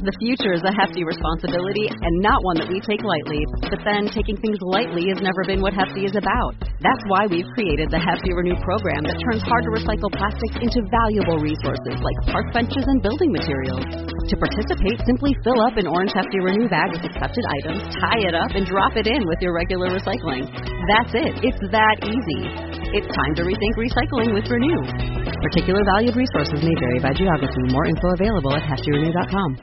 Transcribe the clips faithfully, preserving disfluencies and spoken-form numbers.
The future is a hefty responsibility and not one that we take lightly. But then, taking things lightly has never been what Hefty is about. That's why we've created the Hefty Renew program that turns hard-to-recycle plastics into valuable resources like park benches and building materials. To participate, simply fill up an orange Hefty Renew bag with accepted items, tie it up, and drop it in with your regular recycling. That's it. It's that easy. It's time to rethink recycling with Renew. Particular valued resources may vary by geography. More info available at hefty renew dot com.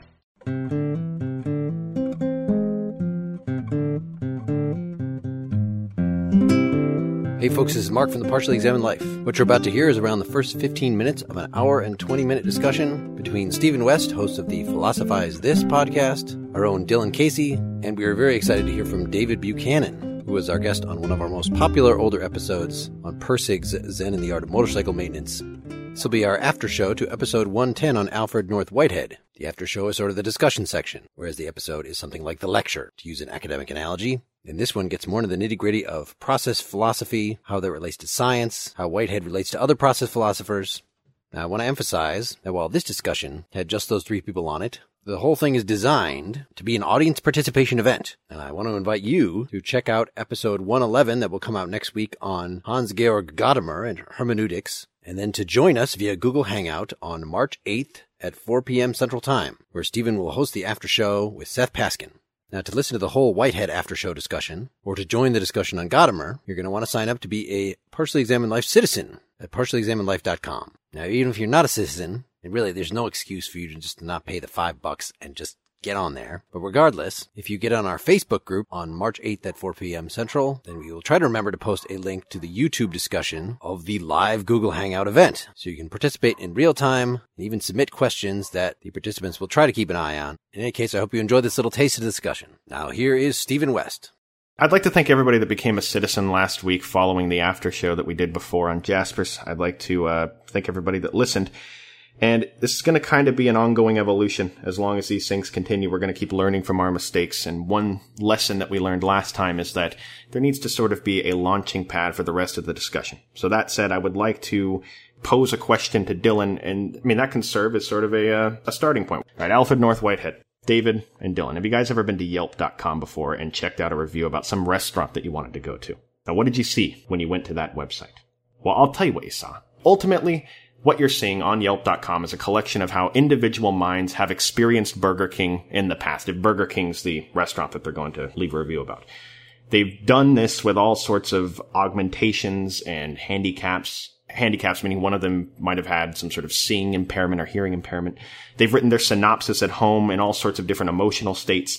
Hey folks, this is Mark from the Partially Examined Life. What you're about to hear is around the first fifteen minutes of an hour and twenty minute discussion between Stephen West, host of the Philosophize This podcast, our own Dylan Casey, and we are very excited to hear from David Buchanan, who was our guest on one of our most popular older episodes on Persig's Zen and the Art of Motorcycle Maintenance. This will be our after show to episode one ten on Alfred North Whitehead. The after show is sort of the discussion section, whereas the episode is something like the lecture, to use an academic analogy. And this one gets more into the nitty-gritty of process philosophy, how that relates to science, how Whitehead relates to other process philosophers. Now, I want to emphasize that while this discussion had just those three people on it, the whole thing is designed to be an audience participation event. And I want to invite you to check out episode one eleven that will come out next week on Hans-Georg Gadamer and hermeneutics, and then to join us via Google Hangout on March eighth at four p.m. Central Time, where Stephen will host the after show with Seth Paskin. Now, to listen to the whole Whitehead after show discussion, or to join the discussion on Gadamer, you're going to want to sign up to be a Partially Examined Life citizen at partially examined life dot com. Now, even if you're not a citizen, and really there's no excuse for you to just not pay the five bucks and just get on there. But regardless, if you get on our Facebook group on March eighth at four p.m. Central, then we will try to remember to post a link to the YouTube discussion of the live Google Hangout event, so you can participate in real time and even submit questions that the participants will try to keep an eye on. In any case, I hope you enjoyed this little taste of the discussion. Now, here is Stephen West. I'd like to thank everybody that became a citizen last week following the after show that we did before on Jaspers. I'd like to uh, thank everybody that listened. And this is going to kind of be an ongoing evolution. As long as these things continue, we're going to keep learning from our mistakes. And one lesson that we learned last time is that there needs to sort of be a launching pad for the rest of the discussion. So that said, I would like to pose a question to Dylan. And I mean, that can serve as sort of a, uh, a starting point. All right, Alfred North Whitehead, David, and Dylan. Have you guys ever been to Yelp dot com before and checked out a review about some restaurant that you wanted to go to? Now, what did you see when you went to that website? Well, I'll tell you what you saw. Ultimately, what you're seeing on Yelp dot com is a collection of how individual minds have experienced Burger King in the past. If Burger King's the restaurant that they're going to leave a review about. They've done this with all sorts of augmentations and handicaps. Handicaps meaning one of them might have had some sort of seeing impairment or hearing impairment. They've written their synopsis at home in all sorts of different emotional states.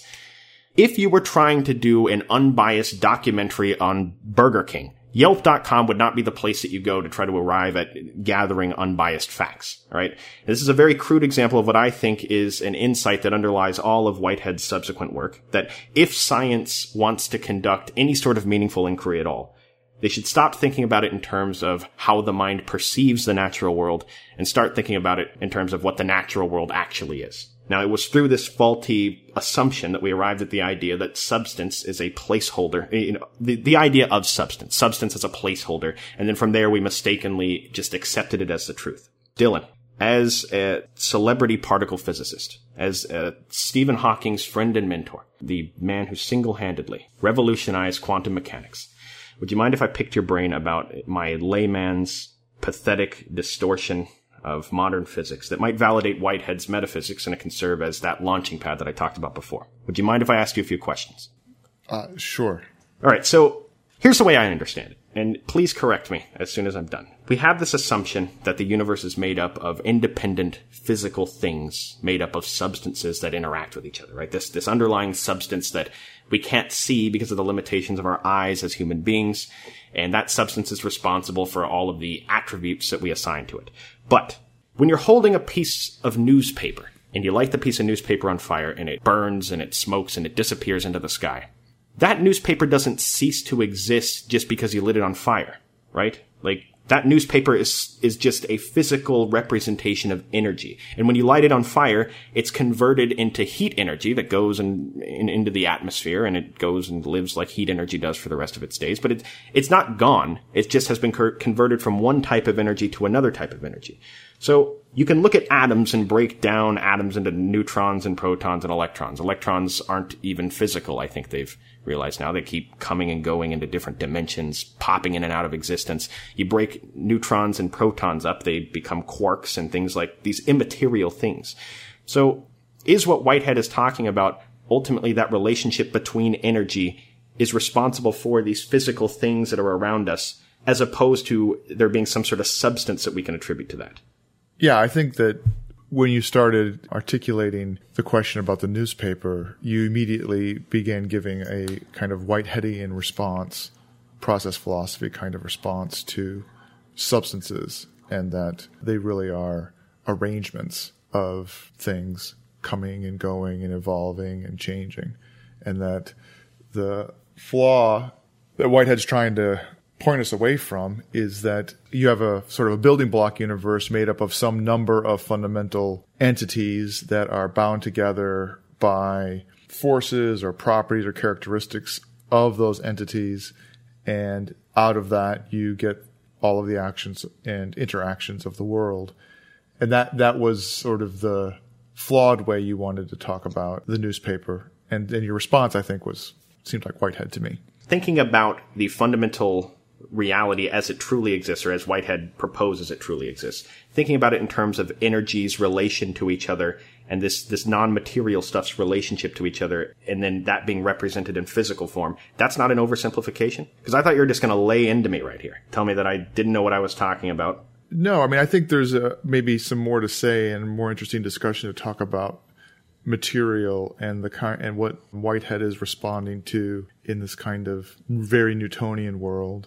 If you were trying to do an unbiased documentary on Burger King, Yelp dot com would not be the place that you go to try to arrive at gathering unbiased facts, all right? This is a very crude example of what I think is an insight that underlies all of Whitehead's subsequent work, that if science wants to conduct any sort of meaningful inquiry at all, they should stop thinking about it in terms of how the mind perceives the natural world and start thinking about it in terms of what the natural world actually is. Now, it was through this faulty assumption that we arrived at the idea that substance is a placeholder, you know, the, the idea of substance, substance as a placeholder. And then from there, we mistakenly just accepted it as the truth. Dylan, as a celebrity particle physicist, as a Stephen Hawking's friend and mentor, the man who single-handedly revolutionized quantum mechanics, would you mind if I picked your brain about my layman's pathetic distortion of modern physics that might validate Whitehead's metaphysics and it can serve as that launching pad that I talked about before? Would you mind if I asked you a few questions? Uh, sure. All right, so here's the way I understand it, and please correct me as soon as I'm done. We have this assumption that the universe is made up of independent physical things made up of substances that interact with each other, right? This, this underlying substance that we can't see because of the limitations of our eyes as human beings, and that substance is responsible for all of the attributes that we assign to it. But when you're holding a piece of newspaper and you light the piece of newspaper on fire and it burns and it smokes and it disappears into the sky, that newspaper doesn't cease to exist just because you lit it on fire, right? Like, that newspaper is is just a physical representation of energy. And when you light it on fire, it's converted into heat energy that goes in, in, into the atmosphere, and it goes and lives like heat energy does for the rest of its days. But it, it's not gone. It just has been converted from one type of energy to another type of energy. So you can look at atoms and break down atoms into neutrons and protons and electrons. Electrons aren't even physical, I think they've realized now. They keep coming and going into different dimensions, popping in and out of existence. You break neutrons and protons up, they become quarks and things like these immaterial things. So is what Whitehead is talking about ultimately that relationship between energy is responsible for these physical things that are around us, as opposed to there being some sort of substance that we can attribute to that? Yeah, I think that when you started articulating the question about the newspaper, you immediately began giving a kind of Whiteheadian response, process philosophy kind of response to substances, and that they really are arrangements of things coming and going and evolving and changing, and that the flaw that Whitehead's trying to point us away from is that you have a sort of a building block universe made up of some number of fundamental entities that are bound together by forces or properties or characteristics of those entities. And out of that, you get all of the actions and interactions of the world. And that, that was sort of the flawed way you wanted to talk about the newspaper. And then your response, I think, was, seemed like Whitehead to me. Thinking about the fundamental reality as it truly exists, or as Whitehead proposes it truly exists, thinking about it in terms of energy's relation to each other and this, this non-material stuff's relationship to each other, and then that being represented in physical form, that's not an oversimplification? Because I thought you were just going to lay into me right here, tell me that I didn't know what I was talking about. No, I mean, I think there's a, maybe some more to say and more interesting discussion to talk about material and the kind and what Whitehead is responding to in this kind of very Newtonian world,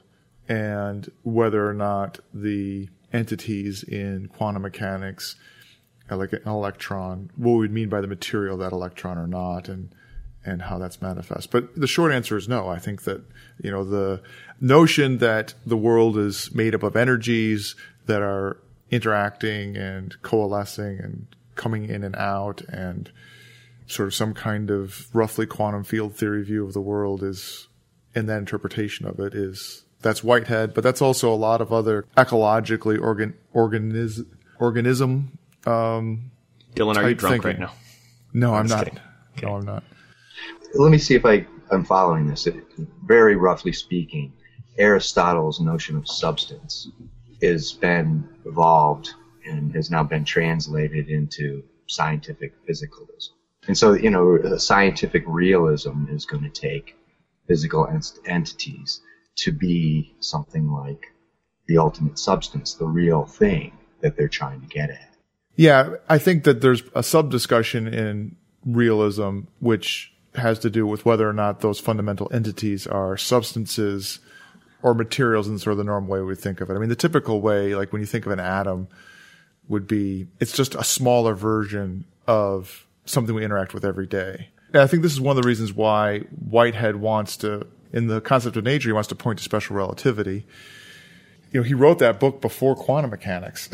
and whether or not the entities in quantum mechanics, like an electron, what we would mean by the material of that electron or not, and and how that's manifest. But the short answer is no. I think that, you know, the notion that the world is made up of energies that are interacting and coalescing and coming in and out, and sort of some kind of roughly quantum field theory view of the world is, and that interpretation of it is, that's Whitehead, but that's also a lot of other ecologically organ, organiz, organism, um, Dylan, are you drunk thinking. right now? No, I'm, I'm not. kidding. Okay. No, I'm not. Let me see if I, I'm following this. It, very roughly speaking, Aristotle's notion of substance has been evolved and has now been translated into scientific physicalism. And so, you know, scientific realism is going to take physical ent- entities to be something like the ultimate substance, the real thing that they're trying to get at. Yeah, I think that there's a sub-discussion in realism which has to do with whether or not those fundamental entities are substances or materials in sort of the normal way we think of it. I mean, the typical way, like when you think of an atom, would be it's just a smaller version of something we interact with every day. And I think this is one of the reasons why Whitehead wants to, in the concept of nature, he wants to point to special relativity. You know, he wrote that book before quantum mechanics.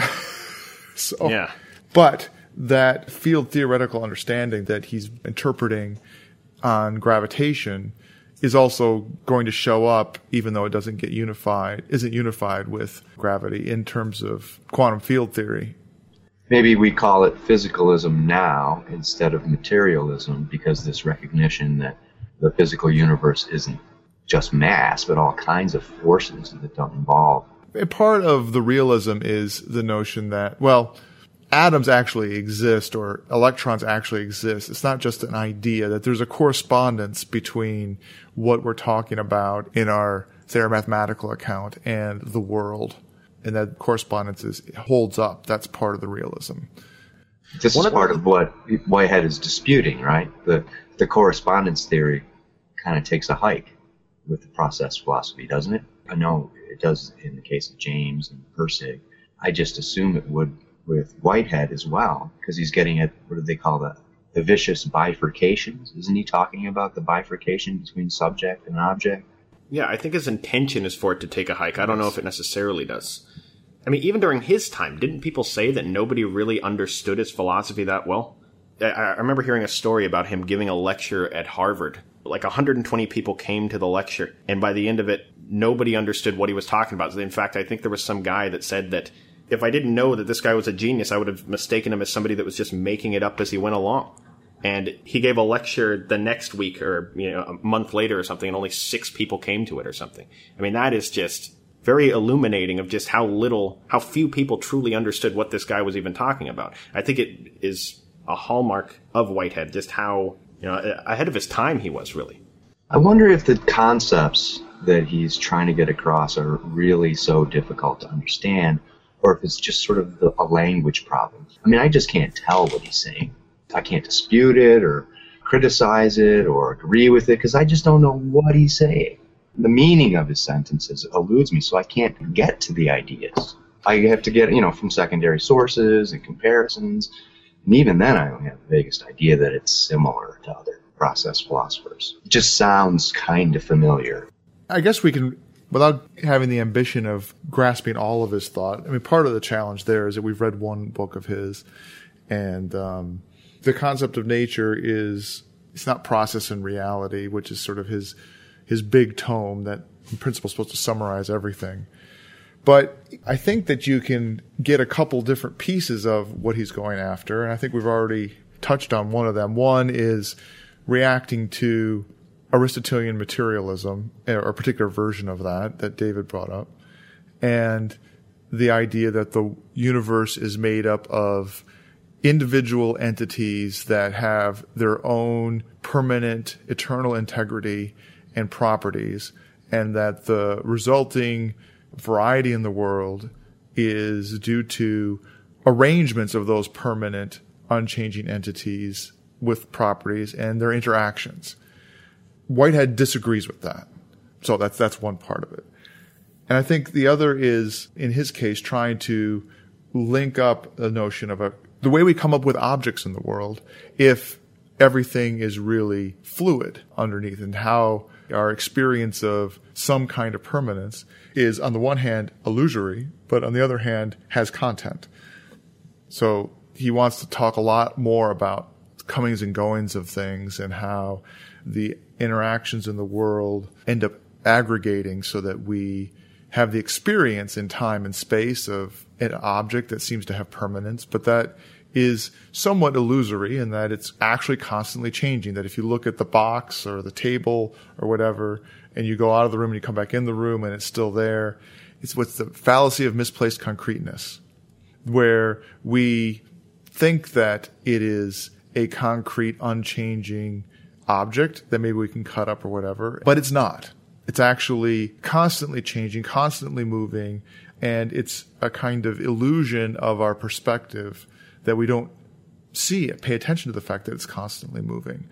so, yeah. But that field theoretical understanding that he's interpreting on gravitation is also going to show up, even though it doesn't get unified, isn't unified with gravity in terms of quantum field theory. Maybe we call it physicalism now instead of materialism, because this recognition that the physical universe isn't just mass, but all kinds of forces that don't involve. A part of the realism is the notion that, well, atoms actually exist or electrons actually exist. It's not just an idea, that there's a correspondence between what we're talking about in our, say, our mathematical account and the world. And that correspondence is, holds up. That's part of the realism. This One is part of what Whitehead is disputing, right? The the correspondence theory kind of takes a hike with the process philosophy, doesn't it? I know it does in the case of James and Pirsig. I just assume it would with Whitehead as well, because he's getting at, what do they call that? The vicious bifurcations. Isn't he talking about the bifurcation between subject and object? Yeah, I think his intention is for it to take a hike. I don't know if it necessarily does. I mean, even during his time, didn't people say that nobody really understood his philosophy that well? I, I remember hearing a story about him giving a lecture at Harvard. Like one hundred twenty people came to the lecture, and by the end of it, nobody understood what he was talking about. In fact, I think there was some guy that said that if I didn't know that this guy was a genius, I would have mistaken him as somebody that was just making it up as he went along. And he gave a lecture the next week or, you know, a month later or something, and only six people came to it or something. I mean, that is just very illuminating of just how little, how few people truly understood what this guy was even talking about. I think it is a hallmark of Whitehead, just how, you know, ahead of his time he was, really. I wonder if the concepts that he's trying to get across are really so difficult to understand, or if it's just sort of the, a language problem. I mean, I just can't tell what he's saying. I can't dispute it or criticize it or agree with it because I just don't know what he's saying. The meaning of his sentences eludes me, so I can't get to the ideas. I have to get, you know, from secondary sources and comparisons, and even then I don't have the vaguest idea that it's similar to other process philosophers. It just sounds kind of familiar. I guess we can, without having the ambition of grasping all of his thought, I mean, part of the challenge there is that we've read one book of his, and um, the concept of nature is, it's not process and reality, which is sort of his his big tome that in principle is supposed to summarize everything. But I think that you can get a couple different pieces of what he's going after, and I think we've already touched on one of them. One is reacting to Aristotelian materialism, or a particular version of that that David brought up, and the idea that the universe is made up of individual entities that have their own permanent, eternal integrity and properties, and that the resulting variety in the world is due to arrangements of those permanent, unchanging entities with properties and their interactions. Whitehead disagrees with that. So that's that's one part of it. And I think the other is, in his case, trying to link up the notion of a the way we come up with objects in the world if everything is really fluid underneath, and how our experience of some kind of permanence is, on the one hand, illusory, but on the other hand, has content. So he wants to talk a lot more about comings and goings of things and how the interactions in the world end up aggregating so that we have the experience in time and space of an object that seems to have permanence, but that is somewhat illusory in that it's actually constantly changing. That if you look at the box or the table or whatever, and you go out of the room and you come back in the room and it's still there, it's what's the fallacy of misplaced concreteness, where we think that it is a concrete, unchanging object that maybe we can cut up or whatever, but it's not. It's actually constantly changing, constantly moving, and it's a kind of illusion of our perspective that we don't see it, pay attention to the fact that it's constantly moving.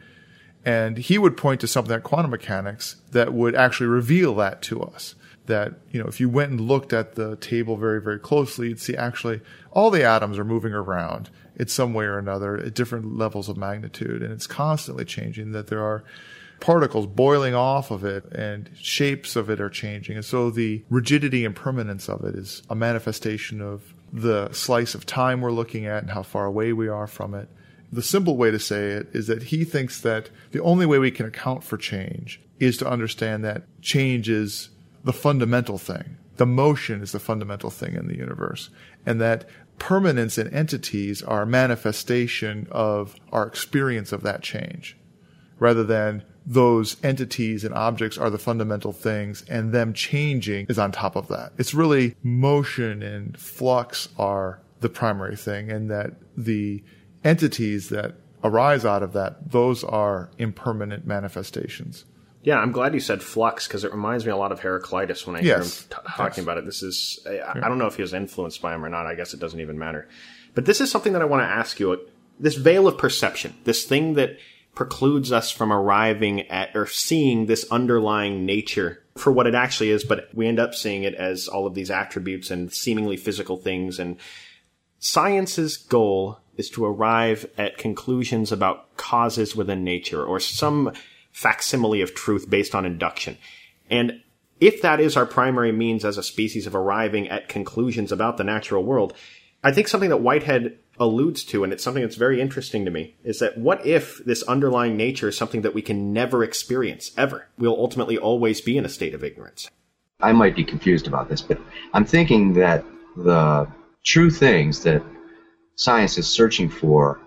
And he would point to something like quantum mechanics that would actually reveal that to us. That, you know, if you went and looked at the table very, very closely, you'd see actually all the atoms are moving around in some way or another at different levels of magnitude. And it's constantly changing, that there are particles boiling off of it and shapes of it are changing. And so the rigidity and permanence of it is a manifestation of the slice of time we're looking at and how far away we are from it. The simple way to say it is that he thinks that the only way we can account for change is to understand that change is the fundamental thing. The motion is the fundamental thing in the universe. And that permanence and entities are a manifestation of our experience of that change, rather than those entities and objects are the fundamental things, and them changing is on top of that. It's really motion and flux are the primary thing, and that the entities that arise out of that, those are impermanent manifestations. Yeah, I'm glad you said flux, because it reminds me a lot of Heraclitus when I hear yes. him t- talking yes. about it. This is, I, yeah. I don't know if he was influenced by him or not. I guess it doesn't even matter. But this is something that I want to ask you. This veil of perception, this thing that precludes us from arriving at or seeing this underlying nature for what it actually is, but we end up seeing it as all of these attributes and seemingly physical things. And science's goal is to arrive at conclusions about causes within nature, or some facsimile of truth based on induction. And if that is our primary means as a species of arriving at conclusions about the natural world, I think something that Whitehead alludes to, and it's something that's very interesting to me, is that what if this underlying nature is something that we can never experience, ever? We'll ultimately always be in a state of ignorance. I might be confused about this, but I'm thinking that the true things that science is searching for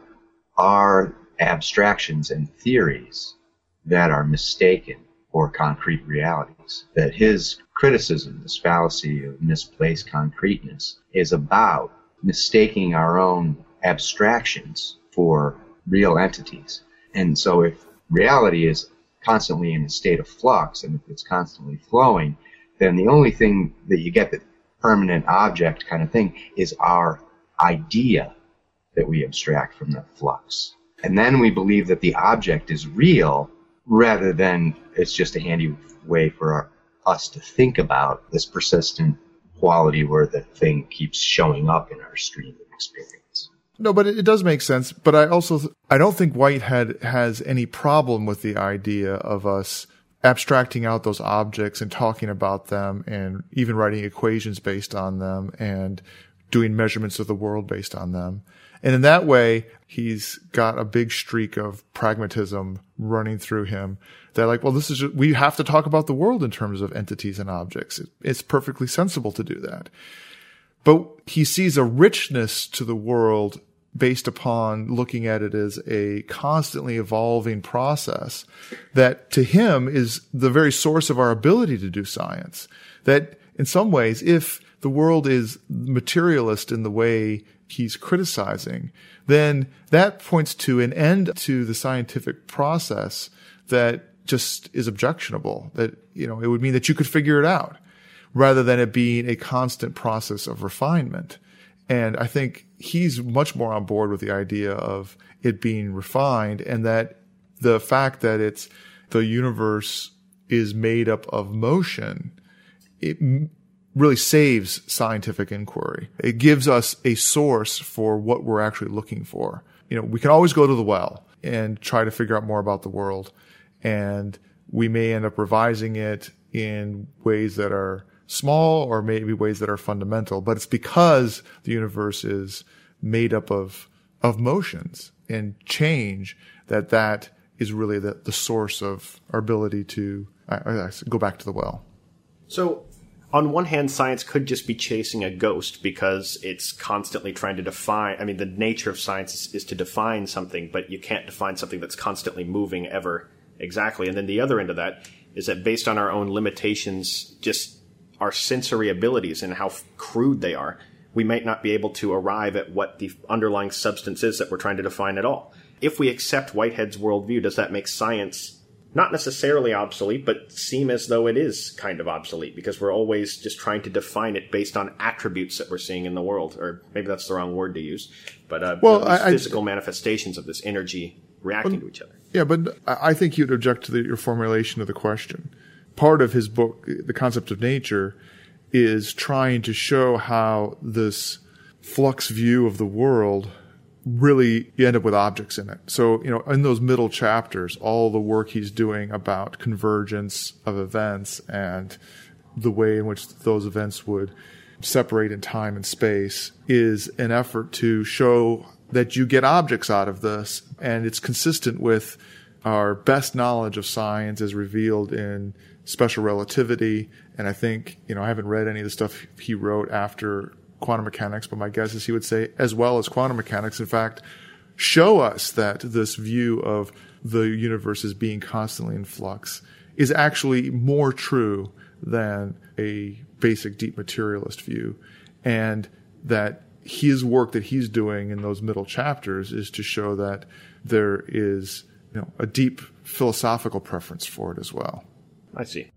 are abstractions and theories that are mistaken for concrete realities. That his criticism, this fallacy of misplaced concreteness, is about mistaking our own abstractions for real entities. And so if reality is constantly in a state of flux and if it's constantly flowing, then the only thing that you get, the permanent object kind of thing, is our idea that we abstract from that flux. And then we believe that the object is real rather than it's just a handy way for our, us to think about this persistent quality where the thing keeps showing up in our stream of experience. No, but it does make sense. But I also, I don't think Whitehead has any problem with the idea of us abstracting out those objects and talking about them and even writing equations based on them and doing measurements of the world based on them. And in that way, he's got a big streak of pragmatism running through him. They're like, well, this is just, we have to talk about the world in terms of entities and objects. It, it's perfectly sensible to do that. But he sees a richness to the world based upon looking at it as a constantly evolving process that to him is the very source of our ability to do science. That in some ways, if the world is materialist in the way he's criticizing, then that points to an end to the scientific process that just is objectionable. That, you know, it would mean that you could figure it out rather than it being a constant process of refinement. And I think he's much more on board with the idea of it being refined, and that the fact that it's the universe is made up of motion, it really saves scientific inquiry. It gives us a source for what we're actually looking for. You know, we can always go to the well and try to figure out more about the world, and we may end up revising it in ways that are small or maybe ways that are fundamental, but it's because the universe is made up of of motions and change that that is really the, the source of our ability to I, I go back to the well. So on one hand, science could just be chasing a ghost because it's constantly trying to define. I mean, the nature of science is, is to define something, but you can't define something that's constantly moving ever exactly. And then the other end of that is that based on our own limitations, just our sensory abilities and how f- crude they are, we might not be able to arrive at what the underlying substance is that we're trying to define at all. If we accept Whitehead's worldview, does that make science not necessarily obsolete, but seem as though it is kind of obsolete because we're always just trying to define it based on attributes that we're seeing in the world? Or maybe that's the wrong word to use, but uh, well, I, physical I, manifestations of this energy reacting well, to each other. Yeah, but I think you'd object to the, your formulation of the question. Part of his book, The Concept of Nature, is trying to show how this flux view of the world really, you end up with objects in it. So, you know, in those middle chapters, all the work he's doing about convergence of events and the way in which those events would separate in time and space is an effort to show that you get objects out of this, and it's consistent with our best knowledge of science as revealed in special relativity. And I think, you know, I haven't read any of the stuff he wrote after quantum mechanics, but my guess is he would say, as well as quantum mechanics, in fact, show us that this view of the universe as being constantly in flux is actually more true than a basic deep materialist view. And that his work that he's doing in those middle chapters is to show that there is, you know, a deep philosophical preference for it as well. I see.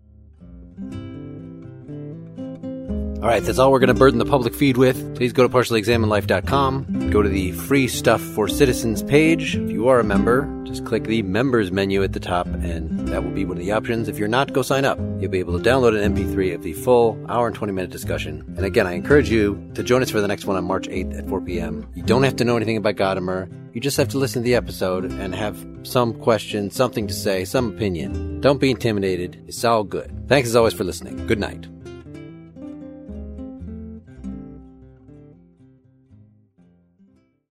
All right, that's all we're going to burden the public feed with. Please go to partially examined life dot com. Go to the Free Stuff for Citizens page. If you are a member, just click the Members menu at the top, and that will be one of the options. If you're not, go sign up. You'll be able to download an M P three of the full hour and twenty-minute discussion. And again, I encourage you to join us for the next one on March eighth at four p.m. You don't have to know anything about Gadamer. You just have to listen to the episode and have some question, something to say, some opinion. Don't be intimidated. It's all good. Thanks as always for listening. Good night.